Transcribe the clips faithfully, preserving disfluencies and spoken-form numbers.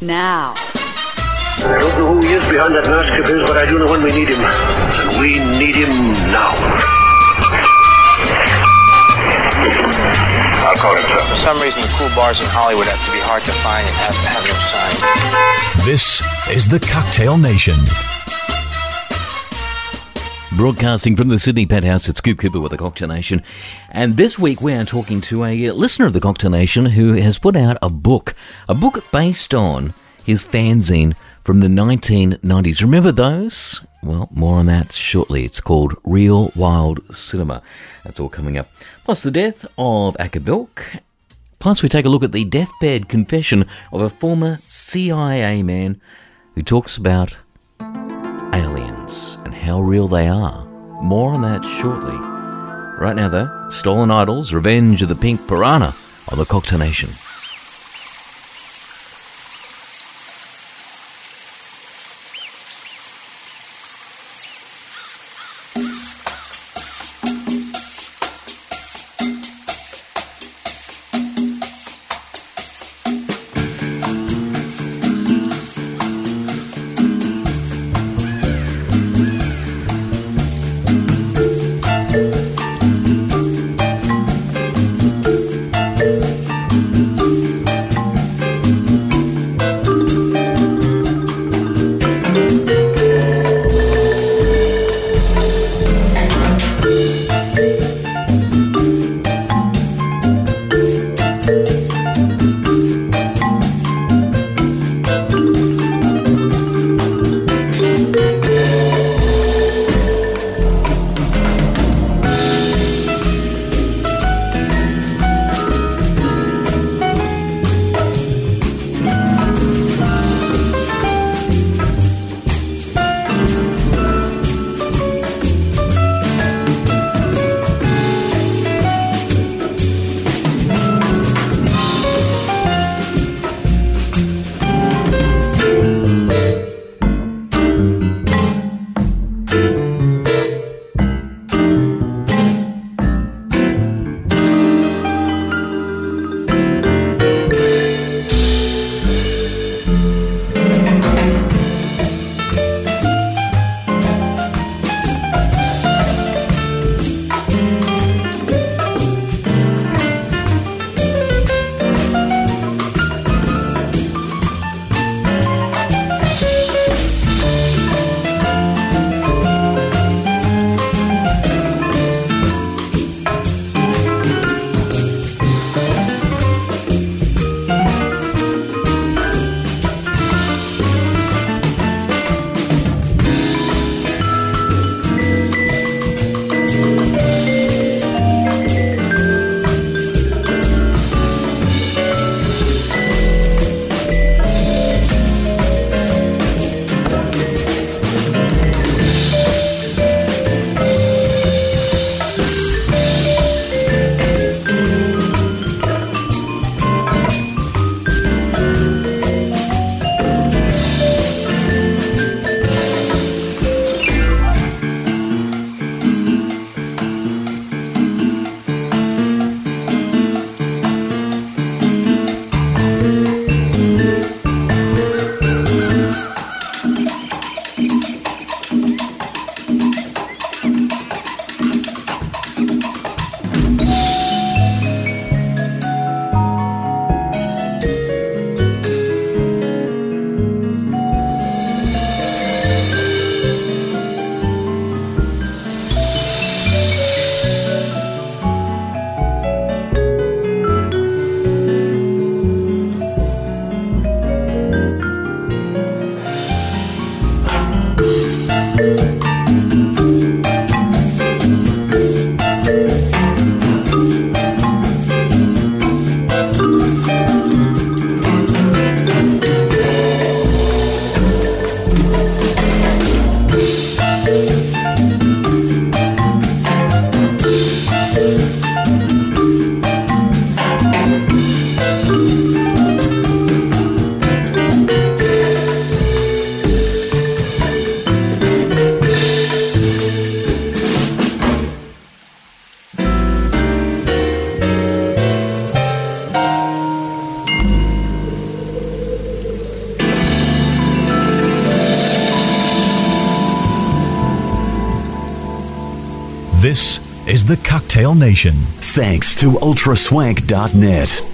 now. I don't know who he is behind that mask of his, but I do know when we need him. And we need him now. I'll call him, sir. For some reason, the cool bars in Hollywood have to be hard to find and have, have no sign. This is the Cocktail Nation. Broadcasting from the Sydney Penthouse, it's Scoop Cooper with the Cocktail Nation. And this week we are talking to a listener of the Cocktail Nation who has put out a book, a book based on his fanzine from the nineteen nineties. Remember those? Well, more on that shortly. It's called Real Wild Cinema. That's all coming up. Plus the death of Acker Bilk. Plus we take a look at the deathbed confession of a former C I A man who talks about aliens and how real they are. More on that shortly. Right now though, Stolen Idols, Revenge of the Pink Piranha on the Cocktail Nation. This is the Cocktail Nation. Thanks to ultraswank dot net.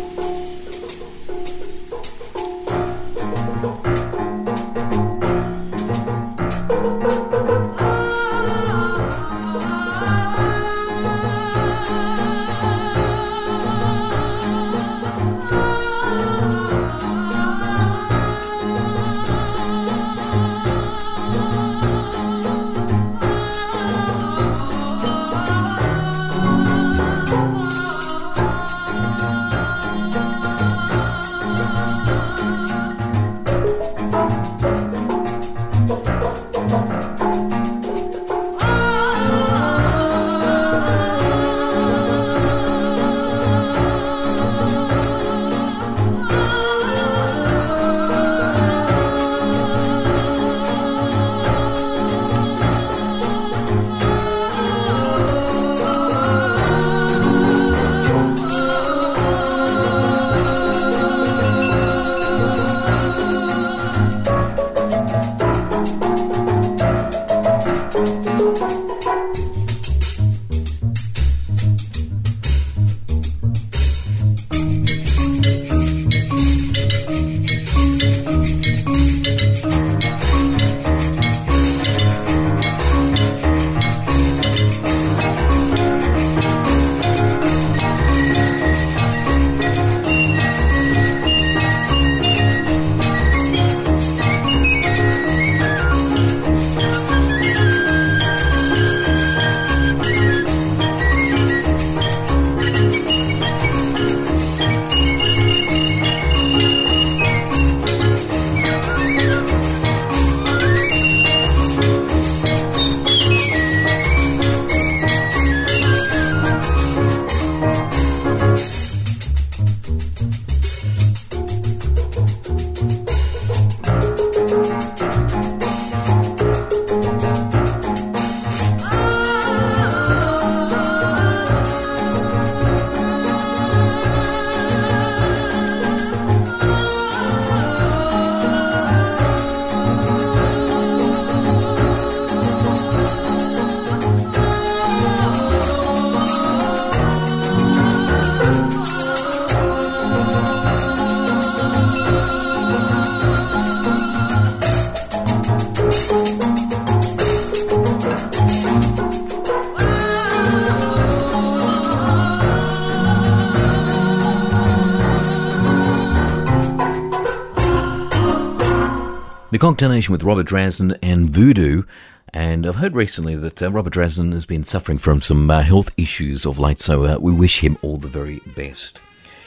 The Cocktail Nation with Robert Drasden and Voodoo. And I've heard recently that uh, Robert Drasden has been suffering from some uh, health issues of late, so uh, we wish him all the very best.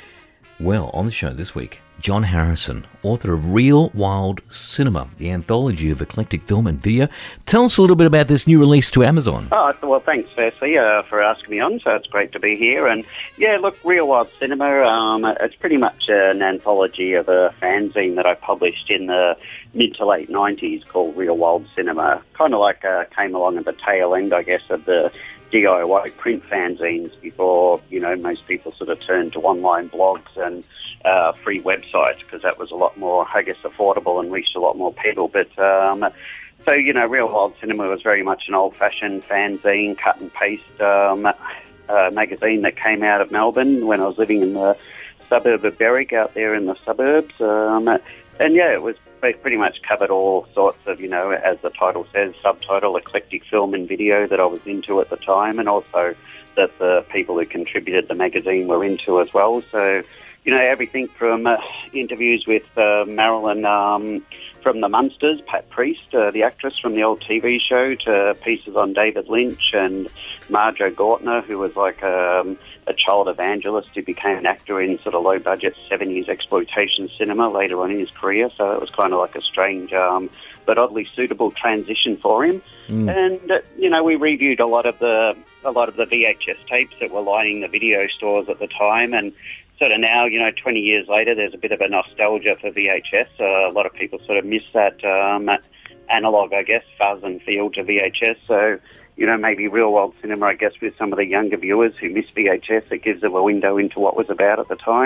Well, on the show this week, John Harrison, author of Real Wild Cinema, the anthology of eclectic film and video. Tell us a little bit about this new release to Amazon. Oh, well, thanks, firstly, uh, for asking me on, so it's great to be here. And, yeah, look, Real Wild Cinema, um, it's pretty much an anthology of a fanzine that I published in the mid to late nineties called Real Wild Cinema. Kind of like uh, came along at the tail end, I guess, of the D I Y print fanzines before, you know, most people sort of turned to online blogs and uh, free websites, because that was a lot more, I guess, affordable and reached a lot more people. But, um, so, you know, Real Wild Cinema was very much an old-fashioned fanzine, cut and paste um, uh, magazine that came out of Melbourne when I was living in the suburb of Berwick, out there in the suburbs. Um, and, yeah, it was pretty much covered all sorts of, you know, as the title says, subtitle, eclectic film and video that I was into at the time, and also that the people who contributed the magazine were into as well. So, you know, everything from uh, interviews with uh, Marilyn um, from the Munsters, Pat Priest, uh, the actress from the old T V show, to pieces on David Lynch and Marjoe Gortner, who was like um, a child evangelist who became an actor in sort of low-budget seventies exploitation cinema later on in his career. So it was kind of like a strange um, but oddly suitable transition for him. Mm. And, uh, you know, we reviewed a lot of the a lot of the V H S tapes that were lining the video stores at the time, and sort of now, you know, twenty years later, there's a bit of a nostalgia for V H S. Uh, a lot of people sort of miss that um, analog, I guess, fuzz and feel to V H S. So, you know, maybe Real World Cinema, I guess, with some of the younger viewers who miss V H S, it gives them a window into what was about at the time.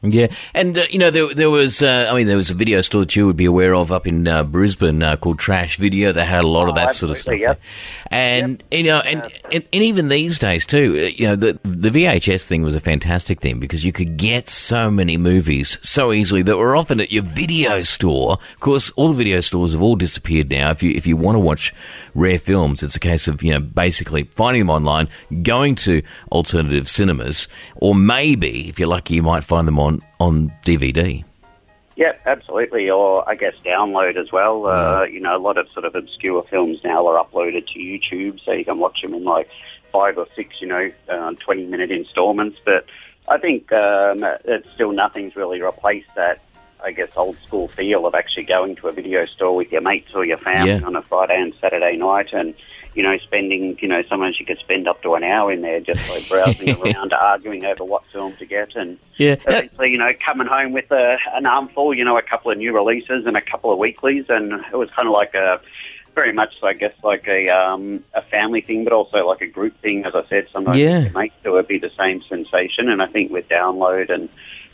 Yeah, and uh, you know there there was uh, I mean there was a video store that you would be aware of up in uh, Brisbane uh, called Trash Video. They had a lot of Oh, that sort of stuff, absolutely, yep. and Yep. you know, and, and and even these days too, uh, you know, the the V H S thing was a fantastic thing because you could get so many movies so easily that were often at your video store. Of course, all the video stores have all disappeared now. If you if you want to watch rare films, it's a case of, you know, basically finding them online, going to alternative cinemas, or maybe if you're lucky, you might find them on. on D V D. Yeah, absolutely. Or I guess download as well. Uh, you know, a lot of sort of obscure films now are uploaded to YouTube, so you can watch them in like five or six, you know, uh, twenty-minute installments. But I think um, it's still nothing's really replaced that, I guess, old school feel of actually going to a video store with your mates or your family Yeah. on a Friday and Saturday night, and you know, spending, you know, sometimes you could spend up to an hour in there just like browsing around, arguing over what film to get, and Yeah. eventually, you know, coming home with a, an armful, you know, a couple of new releases and a couple of weeklies, and it was kind of like a very much, I guess, like a um, a family thing, but also like a group thing. As I said, sometimes Yeah. your mates, it would be the same sensation, and I think with download and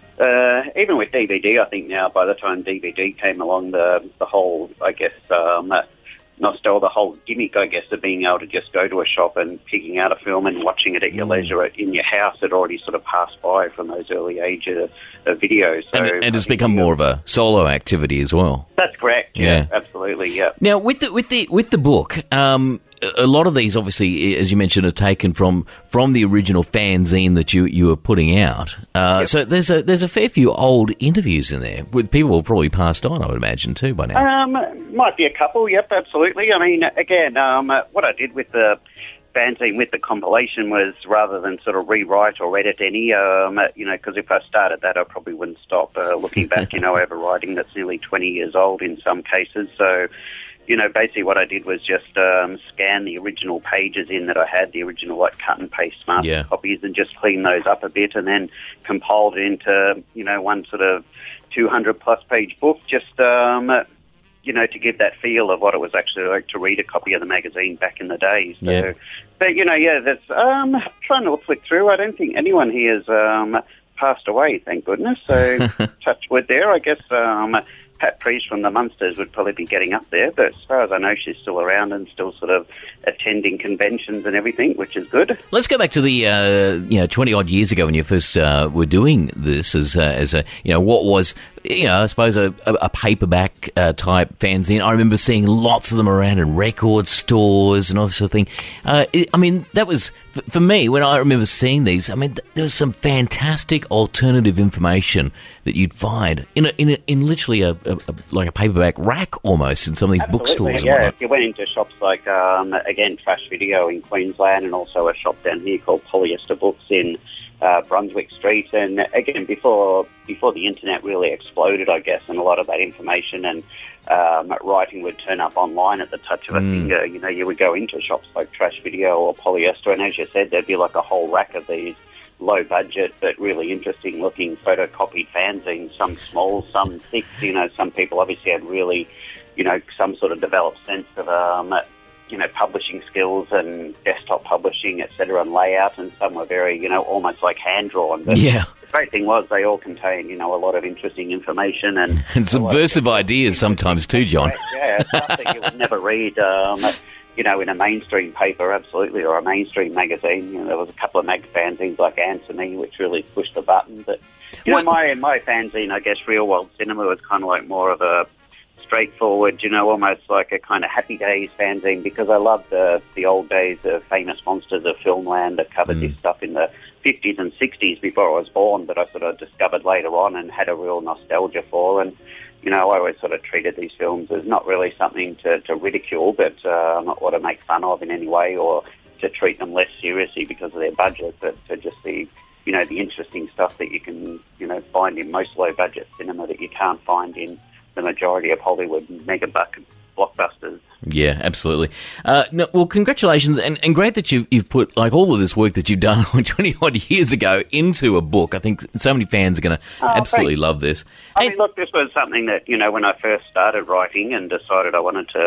Uh, even with D V D, I think now by the time D V D came along, the the whole, I guess, um, nostalgia, the whole gimmick, I guess, of being able to just go to a shop and picking out a film and watching it at your leisure at, in your house had already sort of passed by from those early age of, of videos. So And, and it's I think, become uh, more of a solo activity as well. That's correct. Yeah, Yeah. absolutely. Yeah. Now, with the with the with the book, um, a lot of these, obviously, as you mentioned, are taken from from the original fanzine that you you were putting out. Uh, So there's a there's a fair few old interviews in there with people who have probably passed on, I would imagine, too, by now. Um, might be a couple, yep, absolutely. I mean, again, um, what I did with the fanzine, with the compilation, was rather than sort of rewrite or edit any, um, you know, because if I started that, I probably wouldn't stop uh, looking back, you know, over writing that's nearly twenty years old in some cases. So, you know, basically what I did was just um, scan the original pages in that I had, the original like cut and paste master Yeah. copies, and just clean those up a bit, and then compiled it into, you know, one sort of two hundred plus page book, just, um, you know, to give that feel of what it was actually like to read a copy of the magazine back in the day. So, Yeah. but, you know, yeah, that's, um, trying to flick through. I don't think anyone here has um, passed away, thank goodness. So, touch wood there. I guess um, Pat Priest from the Munsters would probably be getting up there, but as far as I know, she's still around and still sort of attending conventions and everything, which is good. Let's go back to the uh, you know twenty odd years ago when you first uh, were doing this as a, as a you know what was you know I suppose a, a, a paperback uh, type fanzine. I remember seeing lots of them around in record stores and all this sort of thing. Uh, it, I mean, that was f- for me when I remember seeing these. I mean, th- there was some fantastic alternative information that you'd find in a, in a, in literally a, a, a like a paperback rack almost in some of these bookstores. And Yeah, whatnot. if you went into shops like, um, again, Trash Video in Queensland, and also a shop down here called Polyester Books in uh, Brunswick Street. And again, before before the internet really exploded, I guess, and a lot of that information and um, writing would turn up online at the touch of a finger. You know, you would go into shops like Trash Video or Polyester, and as you said, there'd be like a whole rack of these low budget but really interesting looking photocopied fanzines, some small, some thick. You know, some people obviously had really, you know, some sort of developed sense of, um, you know, publishing skills and desktop publishing, et cetera, and layout, and some were very, you know, almost like hand-drawn. But Yeah. the great thing was they all contained, you know, a lot of interesting information and... And subversive ideas sometimes too, John. Yeah, stuff that you would never read, um, you know, in a mainstream paper, absolutely, or a mainstream magazine. You know, there was a couple of mag fanzines like Answer Me, which really pushed the button. But, you What- know, my, my fanzine, I guess, Real World Cinema was kind of like more of a straightforward, you know, almost like a kind of Happy Days fanzine, because I loved the, the old days of famous monsters of Filmland that covered Mm. this stuff in the fifties and sixties before I was born, that I sort of discovered later on and had a real nostalgia for. And, you know, I always sort of treated these films as not really something to, to ridicule, but uh, not what to make fun of in any way, or to treat them less seriously because of their budget, but to just the, you know, the interesting stuff that you can, you know, find in most low-budget cinema that you can't find in the majority of Hollywood mega-buck blockbusters. Yeah, absolutely. Uh, no, well, congratulations, and, and great that you've, you've put like all of this work that you've done twenty odd years ago into a book. I think so many fans are going to Oh, absolutely thanks. love this. I Hey, mean, look, this was something that, you know, when I first started writing and decided I wanted to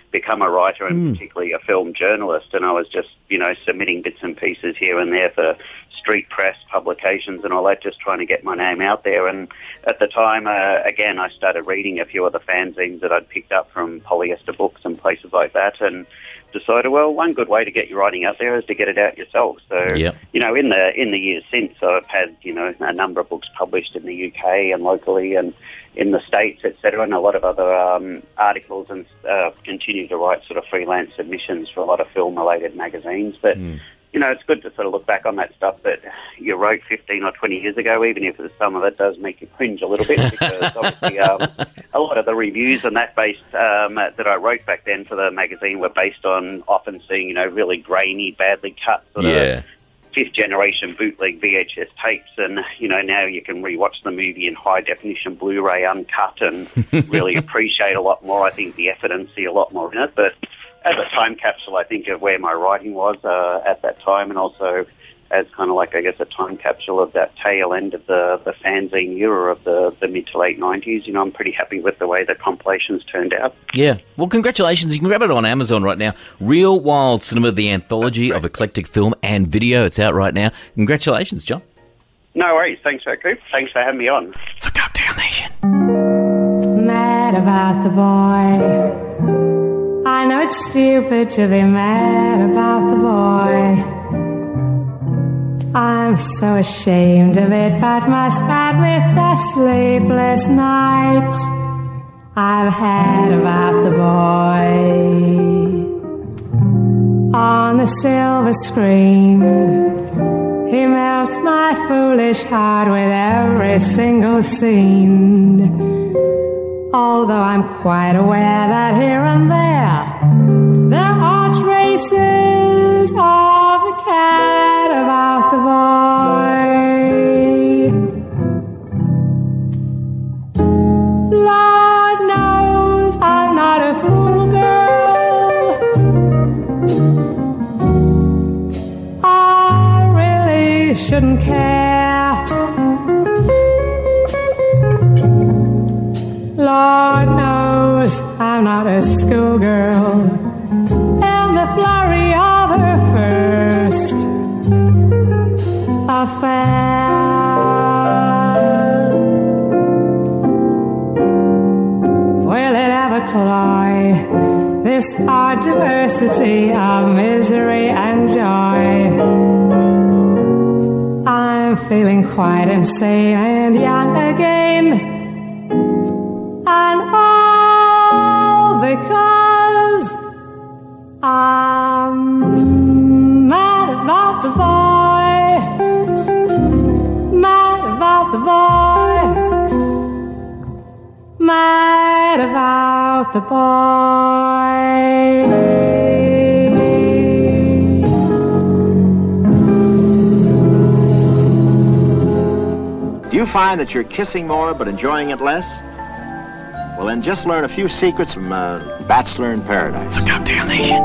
become a writer and Mm. particularly a film journalist. And I was just, you know, submitting bits and pieces here and there for street press publications and all that, just trying to get my name out there. And at the time, uh, again, I started reading a few of the fanzines that I'd picked up from Polyester Books and places like that, and decided, well, one good way to get your writing out there is to get it out yourself. So, Yep. you know, in the in the years since, I've had, you know, a number of books published in the U K and locally and in the States, et cetera, and a lot of other um, articles, and uh, continue to write sort of freelance submissions for a lot of film-related magazines. But, Mm. you know, it's good to sort of look back on that stuff that you wrote fifteen or twenty years ago, even if some of it does make you cringe a little bit, because obviously um, a lot of the reviews and that based um, that I wrote back then for the magazine were based on often seeing, you know, really grainy, badly cut sort Yeah. of fifth-generation bootleg V H S tapes, and, you know, now you can rewatch the movie in high-definition Blu-ray uncut and really appreciate a lot more, I think, the effort and see a lot more in it. But as a time capsule, I think, of where my writing was uh, at that time, and also as kind of like, I guess, a time capsule of that tail end of the, the fanzine era of the, the mid to late nineties. You know, I'm pretty happy with the way the compilations turned out. Yeah. Well, congratulations. You can grab it on Amazon right now. Real Wild Cinema, the anthology of eclectic film and video. It's out right now. Congratulations, John. No worries. Thanks for that, Coop. Thanks for having me on. The Cocktail Nation. Mad about the boy. I know it's stupid to be mad about the boy. I'm so ashamed of it, but must add with the sleepless nights I've had about the boy. On the silver screen, he melts my foolish heart with every single scene. Although I'm quite aware that here and there there are traces of the cat about the boy. Lord knows I'm not a fool girl. I really shouldn't care. Lord knows I'm not a schoolgirl in the flurry of her first affair. Will it ever cloy this odd diversity of misery and joy? I'm feeling quite insane and young again. And all because I'm mad about the boy, mad about the boy, mad about the boy. Do you find that you're kissing more but enjoying it less? Well, then just learn a few secrets from uh, Bachelor in Paradise. The Cocktail Nation.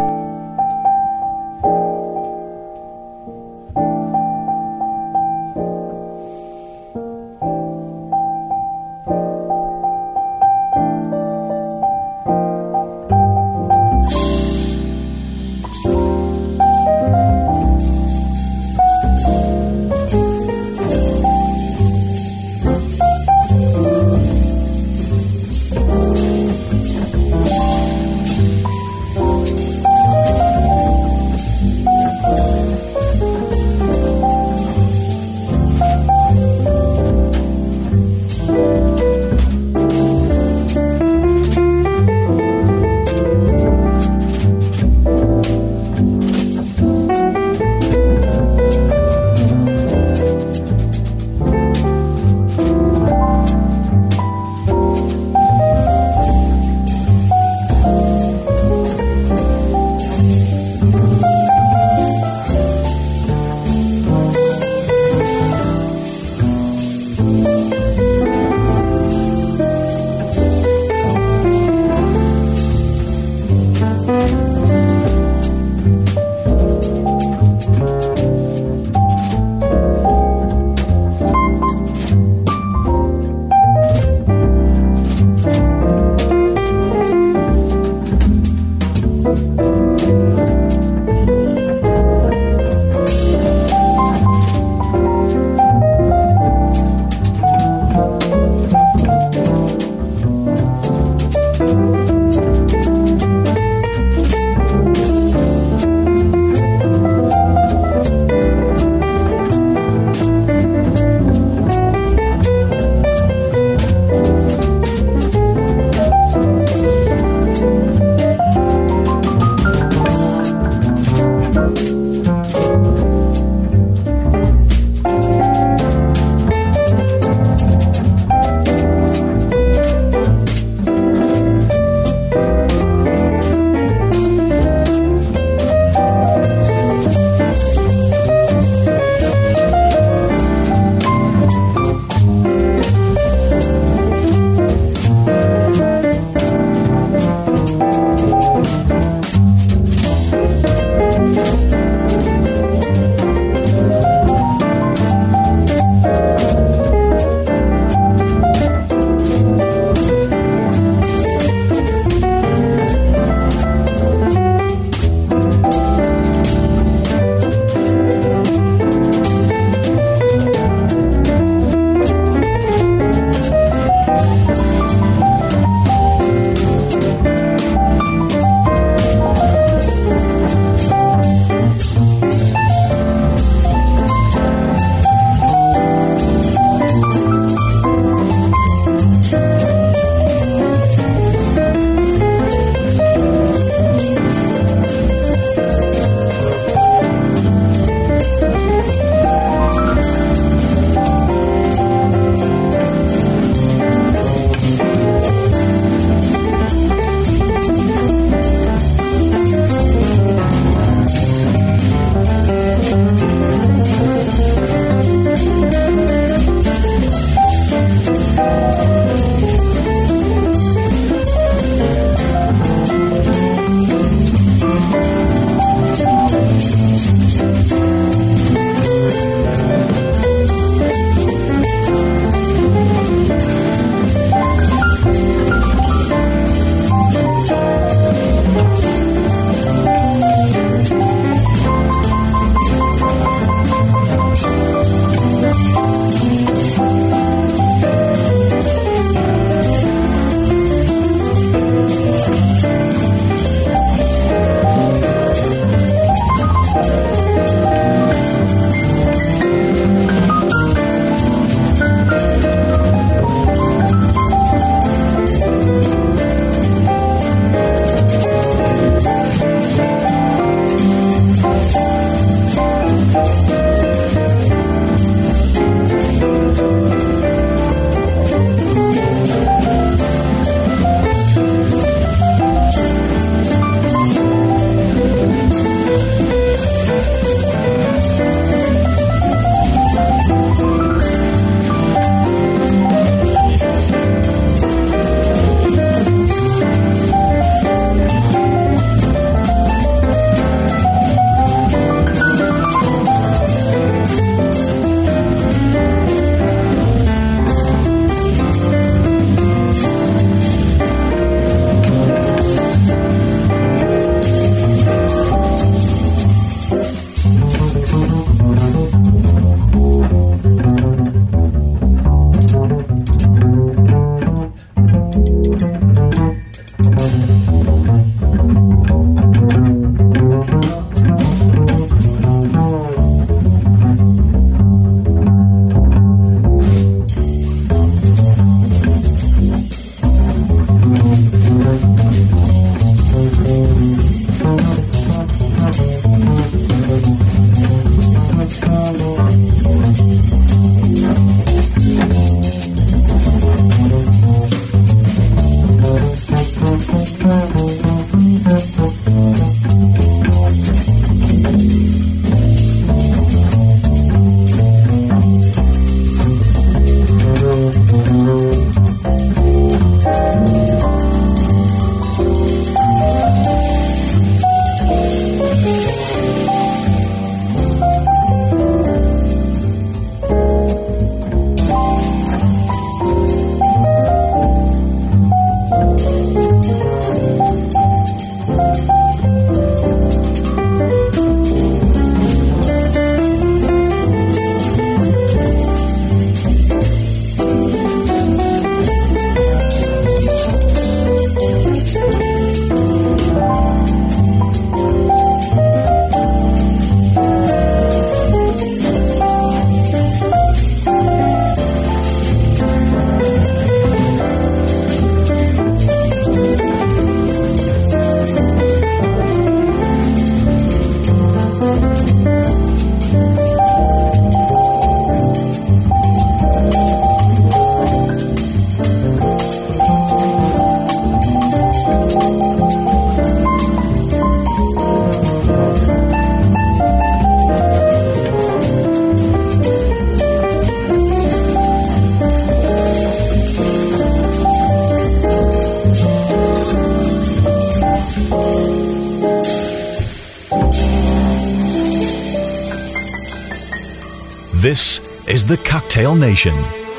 This is the Cocktail Nation.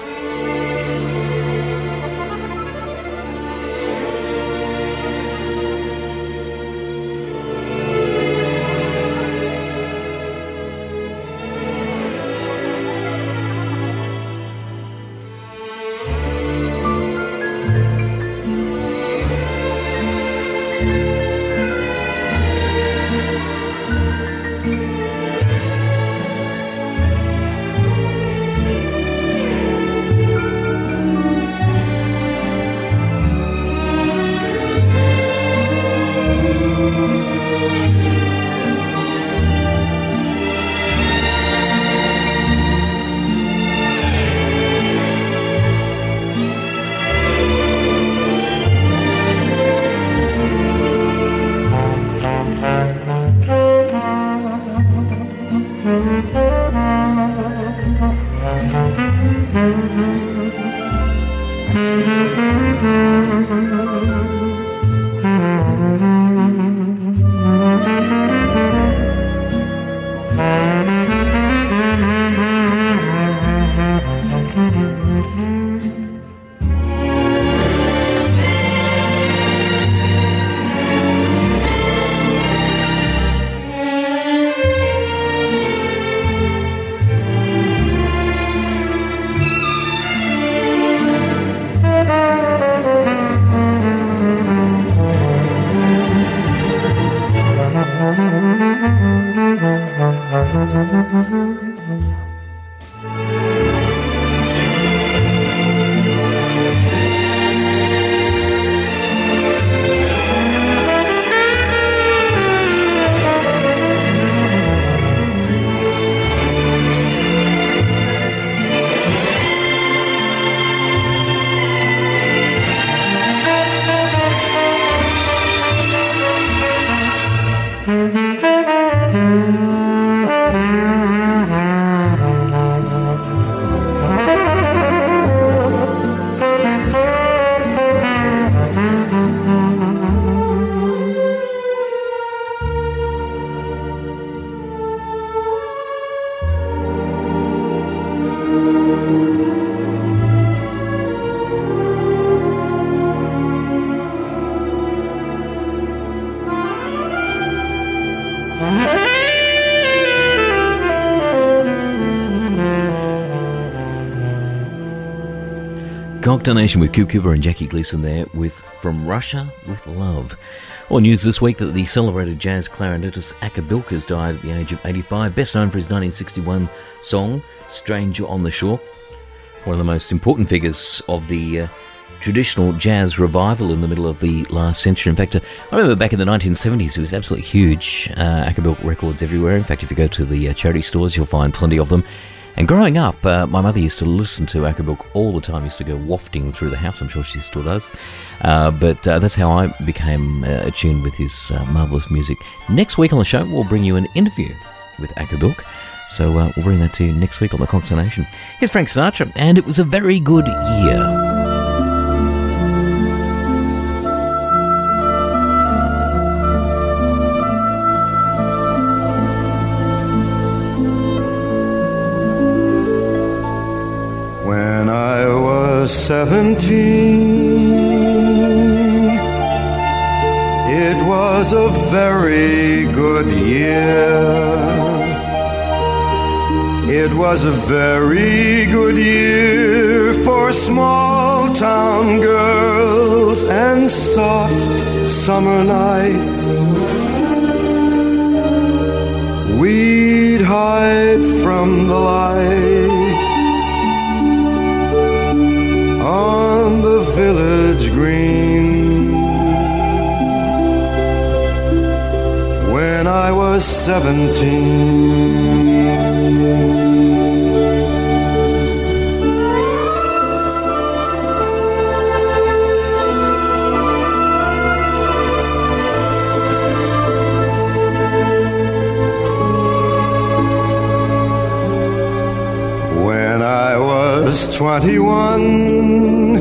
Cocktail Nation with Coop Cooper and Jackie Gleason there with From Russia with Love. Well, news this week that the celebrated jazz clarinetist Acker Bilkers died at the age of eighty-five, best known for his nineteen sixty-one song, Stranger on the Shore. One of the most important figures of the uh, traditional jazz revival in the middle of the last century. In fact, uh, I remember back in the nineteen seventies, it was absolutely huge. Uh, Acker Bilk records everywhere. In fact, if you go to the uh, charity stores, you'll find plenty of them. And growing up, uh, my mother used to listen to Acker Bilk all the time, used to go wafting through the house. I'm sure she still does. Uh, but uh, that's how I became uh, attuned with his uh, marvellous music. Next week on the show, we'll bring you an interview with Acker Bilk. So uh, we'll bring that to you next week on the Cocktail Nation. Here's Frank Sinatra, and it was a very good year. When I was seventeen, it was a very good year. It was a very good year for small town girls and soft summer nights. We'd hide from the lights on the village green. When I was seventeen, when I was twenty-one,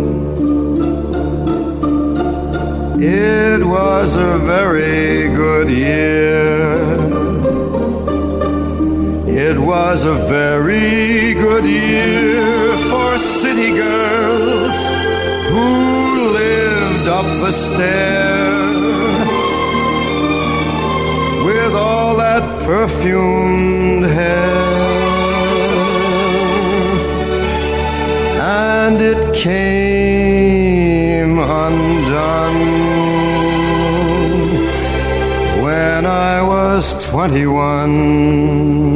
it was a very good year. It was a very good year for city girls who lived up the stair with all that perfumed hair. And it came undone when I was twenty-one.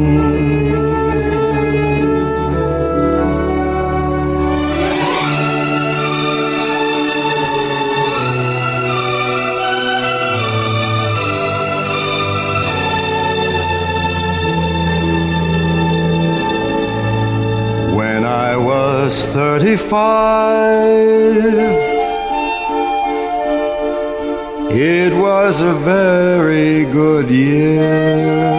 When I was thirty-five, it was a very good year.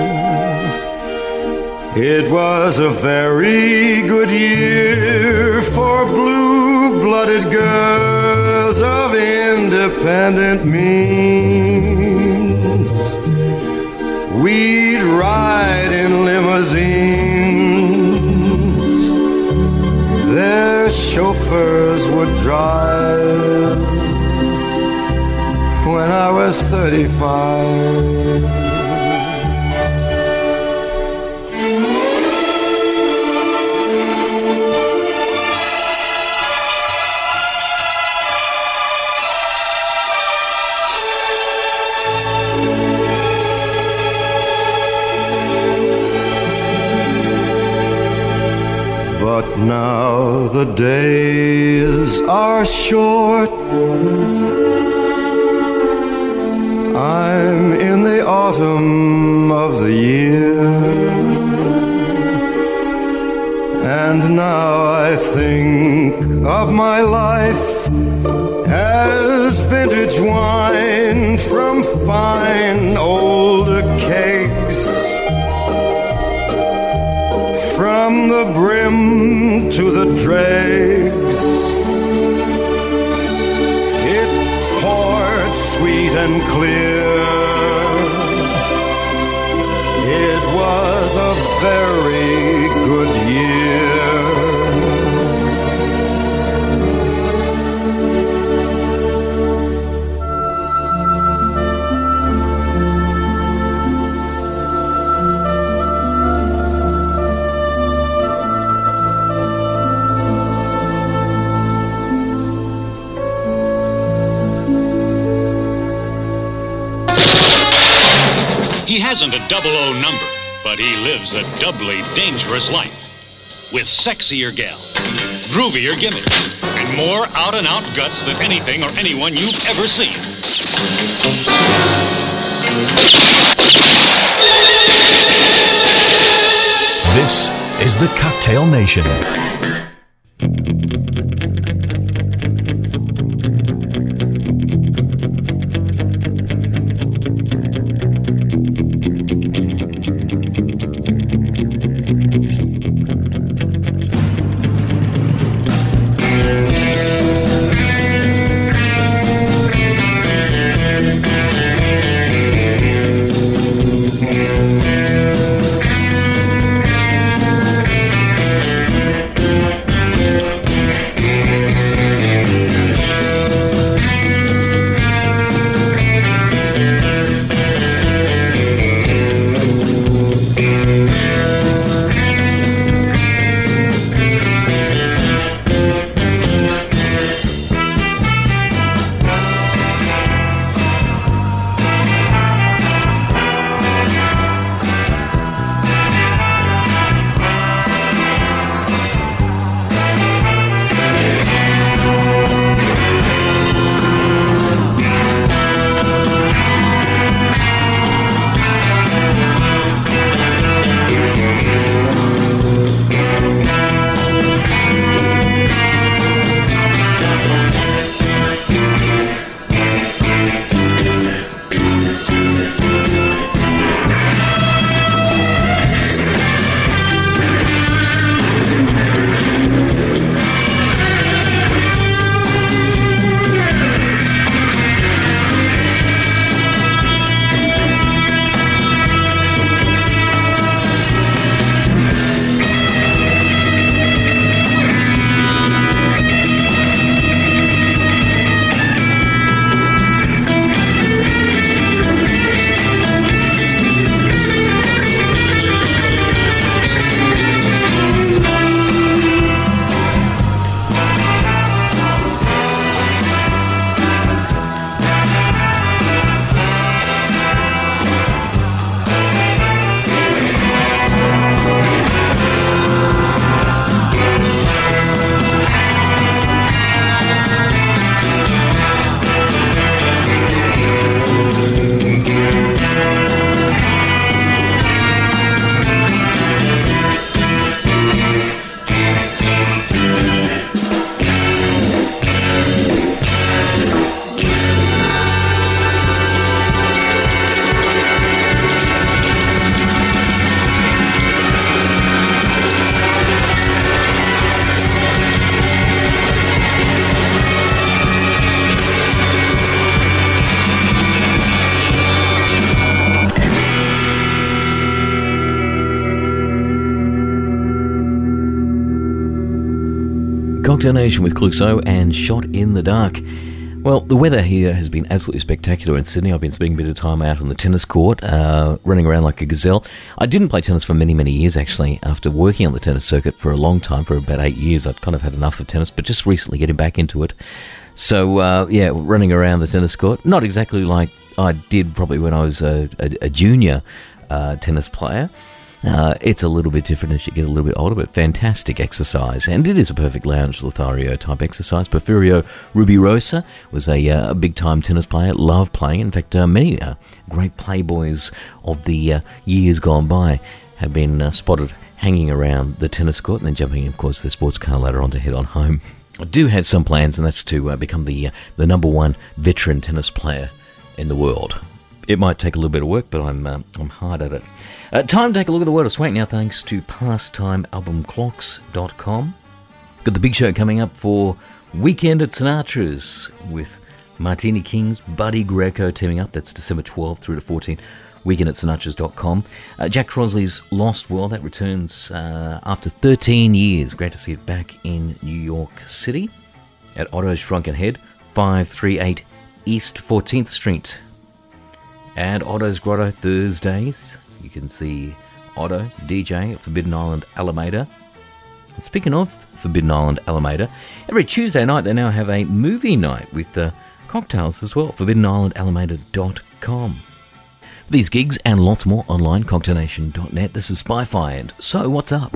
It was a very good year for blue-blooded girls of independent means. We'd ride in limousines, their chauffeurs would drive. When I was thirty-five, but now the days are short. I'm in the autumn of the year, and now I think of my life as vintage wine from fine old kegs. From the brim to the dregs, it poured sweet and clear. It was a very good year. He hasn't a double O number, but he lives a doubly dangerous life. With sexier gal, groovier gimmicks, and more out-and-out guts than anything or anyone you've ever seen. This is the Cocktail Nation. Cocktail Nation with Clouseau and Shot in the Dark. Well, the weather here has been absolutely spectacular in Sydney. I've been spending a bit of time out on the tennis court, uh, running around like a gazelle. I didn't play tennis for many, many years, actually. After working on the tennis circuit for a long time, for about eight years, I'd kind of had enough of tennis, but just recently getting back into it. So, uh, yeah, running around the tennis court. Not exactly like I did probably when I was a, a, a junior uh, tennis player. Uh, it's a little bit different as you get a little bit older, but fantastic exercise. And it is a perfect lounge Lothario type exercise. Porfirio Rubirosa was a, uh, a big-time tennis player, loved playing. In fact, uh, many uh, great playboys of the uh, years gone by have been uh, spotted hanging around the tennis court and then jumping, of course, their sports car later on to head on home. I do have some plans, and that's to uh, become the uh, the number one veteran tennis player in the world. It might take a little bit of work, but I'm uh, I'm hard at it. Uh, time to take a look at the world of swank now, thanks to pastime album clocks dot com. Got the big show coming up for Weekend at Sinatra's with Martini Kings, Buddy Greco teaming up. That's December twelfth through to fourteenth. weekend at sinatras dot com. Uh, Jack Crosley's Lost World, that returns uh, after thirteen years. Great to see it back in New York City at Otto's Shrunken Head, five thirty-eight East fourteenth Street. And Otto's Grotto Thursdays. You can see Otto, D J at Forbidden Island, Alameda. And speaking of Forbidden Island, Alameda, every Tuesday night they now have a movie night with uh, cocktails as well. forbidden island alameda dot com. For these gigs and lots more online, cocktail nation dot net. This is Spy-Fi and So What's Up?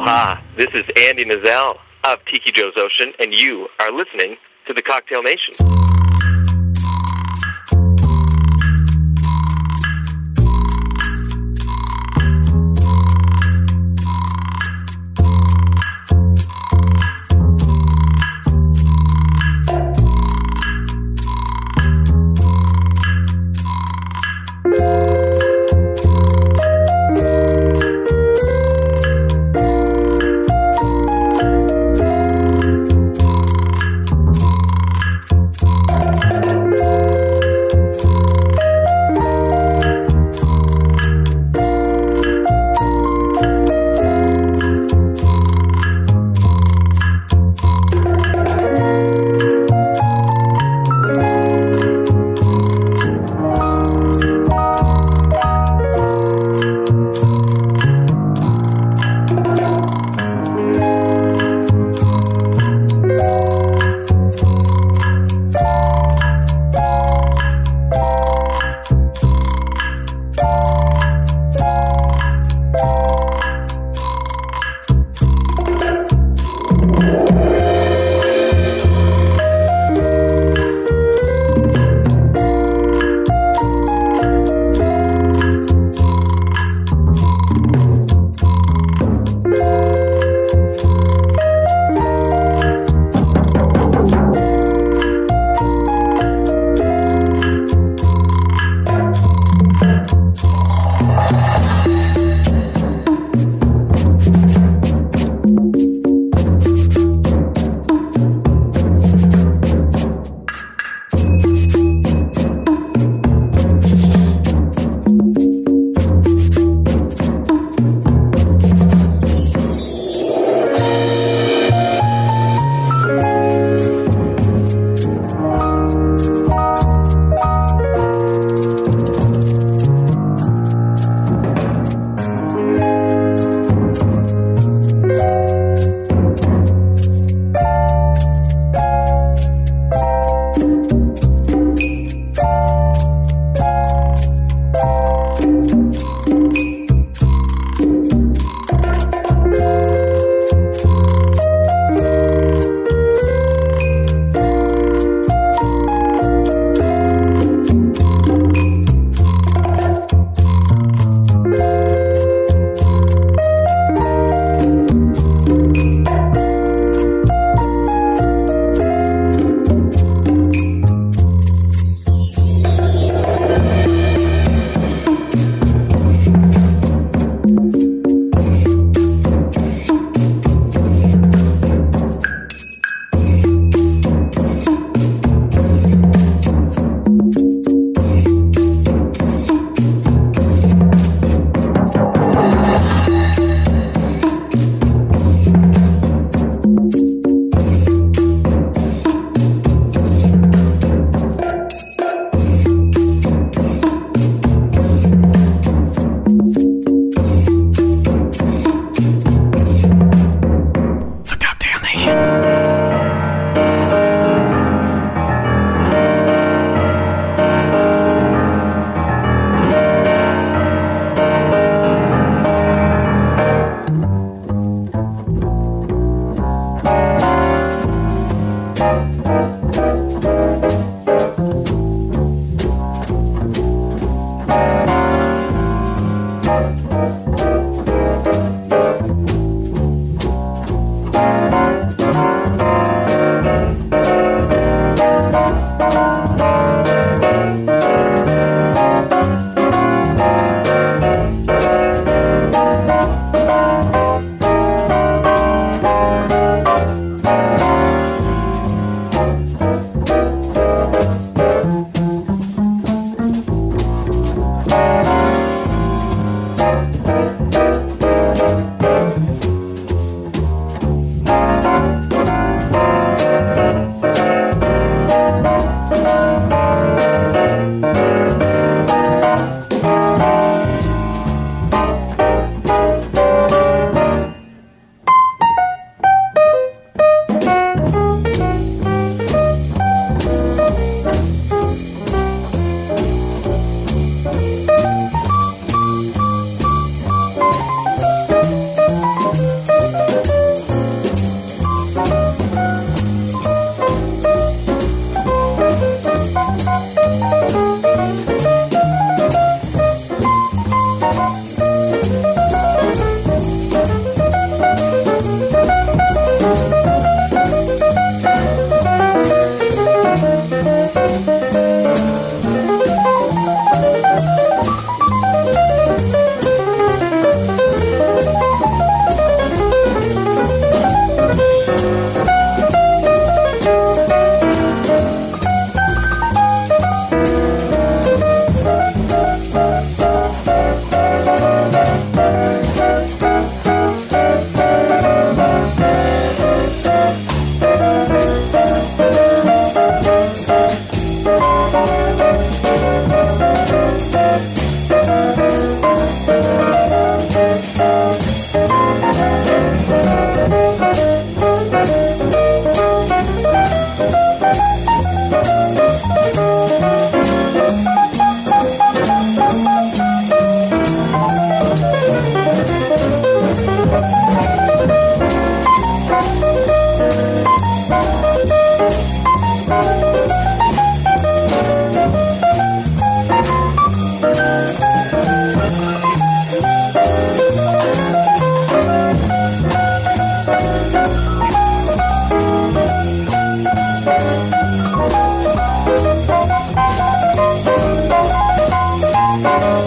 Aloha, this is Andy Nazell of Tiki Joe's Ocean, and you are listening to the Cocktail Nation.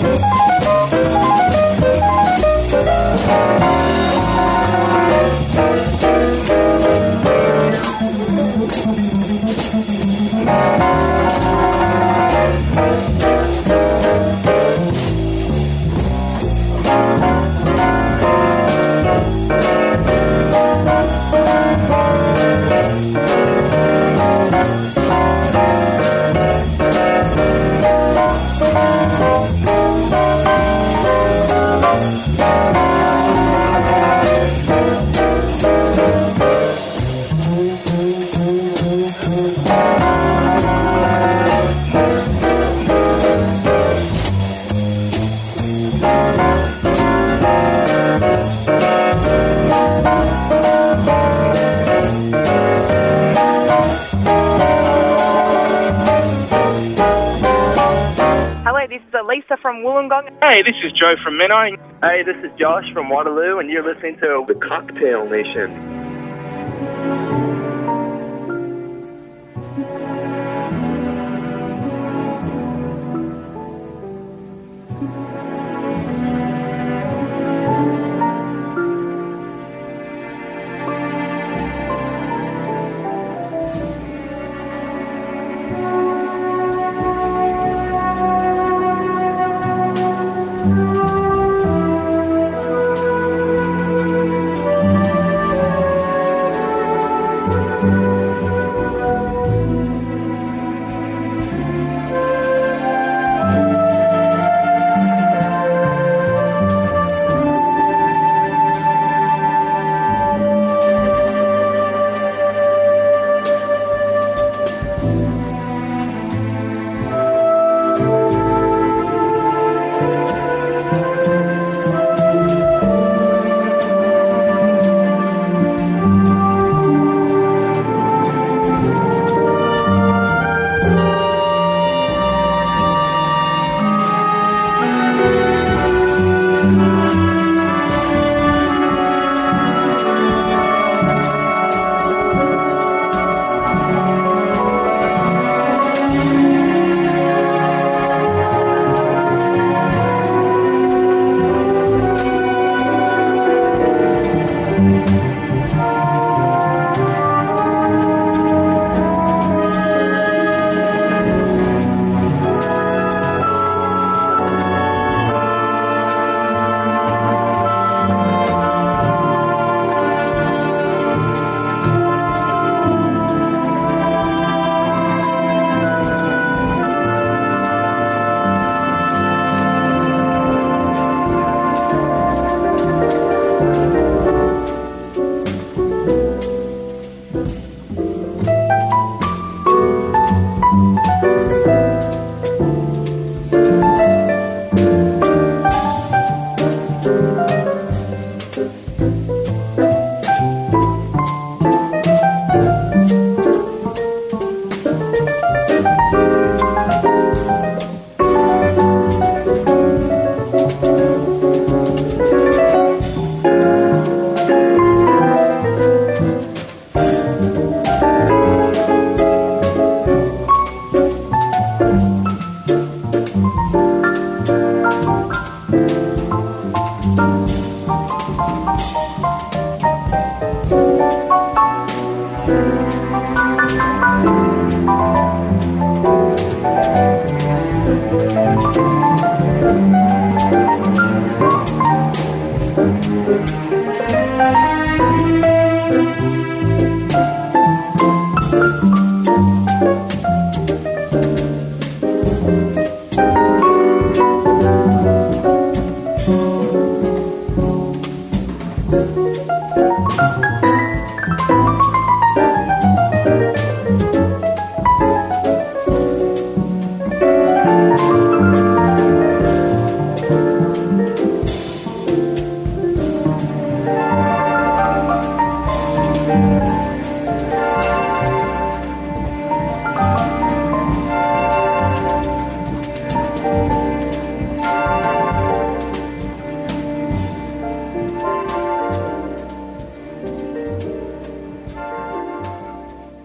Lisa from Wollongong. Hey, this is Joe from Menai. Hey, this is Josh from Waterloo, and you're listening to The Cocktail Nation.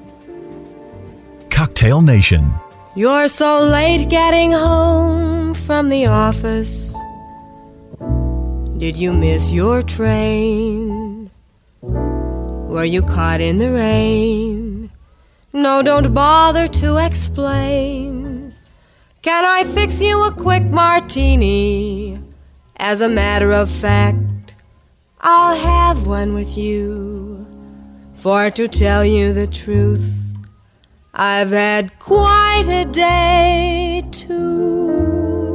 Cocktail Nation. You're so late getting home from the office? Did you miss your train? Were you caught in the rain? No, don't bother to explain. Can I fix you a quick martini? As a matter of fact, I'll have one with you. For to tell you the truth, I've had quite a day too.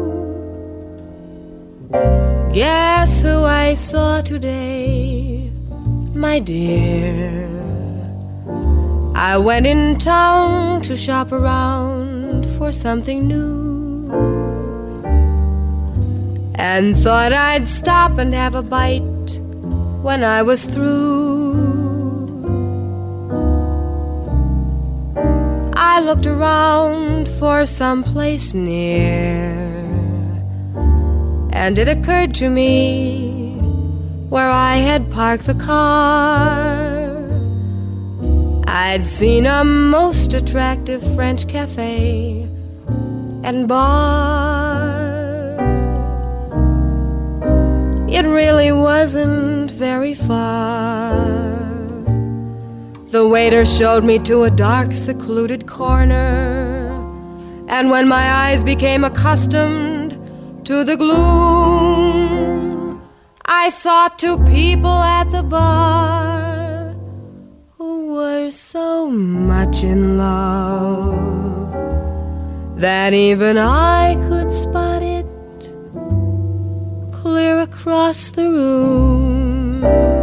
Guess who I saw today, my dear? I went in town to shop around for something new, and thought I'd stop and have a bite when I was through. I looked around for some place near, and it occurred to me where I had parked the car. I'd seen a most attractive French cafe and bar. It really wasn't very far. The waiter showed me to a dark, secluded corner, and when my eyes became accustomed to the gloom, I saw two people at the bar who were so much in love that even I could spot it clear across the room.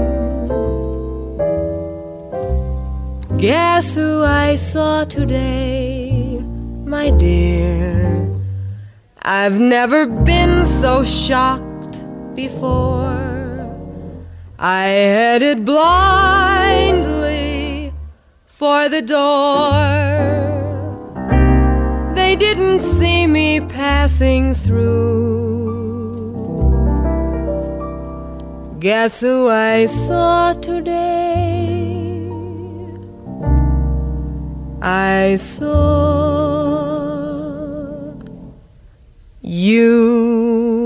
Guess who I saw today, my dear? I've never been so shocked before. I headed blindly for the door. They didn't see me passing through. Guess who I saw today? I saw you.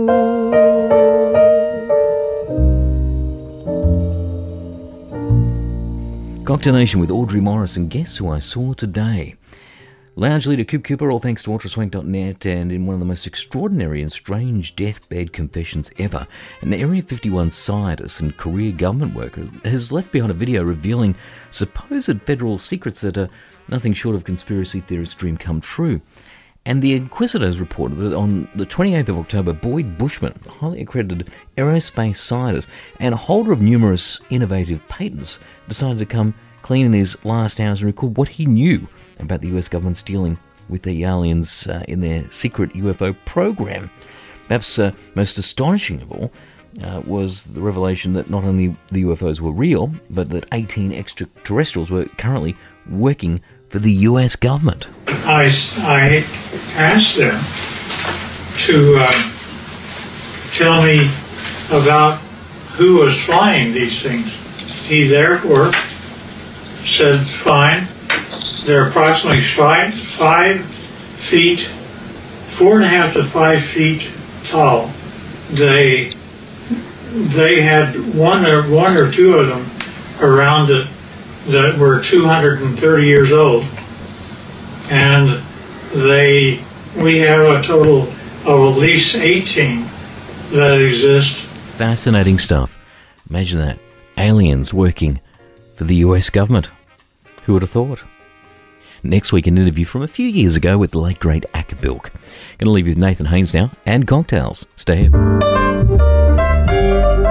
Cocktail Nation with Audrey Morris, and guess who I saw today? Lounge leader Coop Cooper, all thanks to ultra swank dot net, and in one of the most extraordinary and strange deathbed confessions ever, an Area fifty-one scientist and career government worker has left behind a video revealing supposed federal secrets that are nothing short of conspiracy theorists' dream come true. And the Inquisitor has reported that on the twenty-eighth of October, Boyd Bushman, a highly accredited aerospace scientist and a holder of numerous innovative patents, decided to come clean in his last hours and record what he knew about the U S government's dealing with the aliens uh, in their secret U F O program. Perhaps uh, most astonishing of all uh, was the revelation that not only the U F Os were real, but that eighteen extraterrestrials were currently working for the U S government. I, I asked them to uh, tell me about who was flying these things. He's Air Force, said fine. They're approximately five, five feet, four and a half to five feet tall. They they had one or one or two of them around that that were two hundred thirty years old, and they we have a total of at least eighteen that exist. Fascinating stuff. Imagine that. Aliens working for the U S government. Who would have thought? Next week, an interview from a few years ago with the late great Acker Bilk. Going to leave you with Nathan Haynes now and cocktails. Stay here.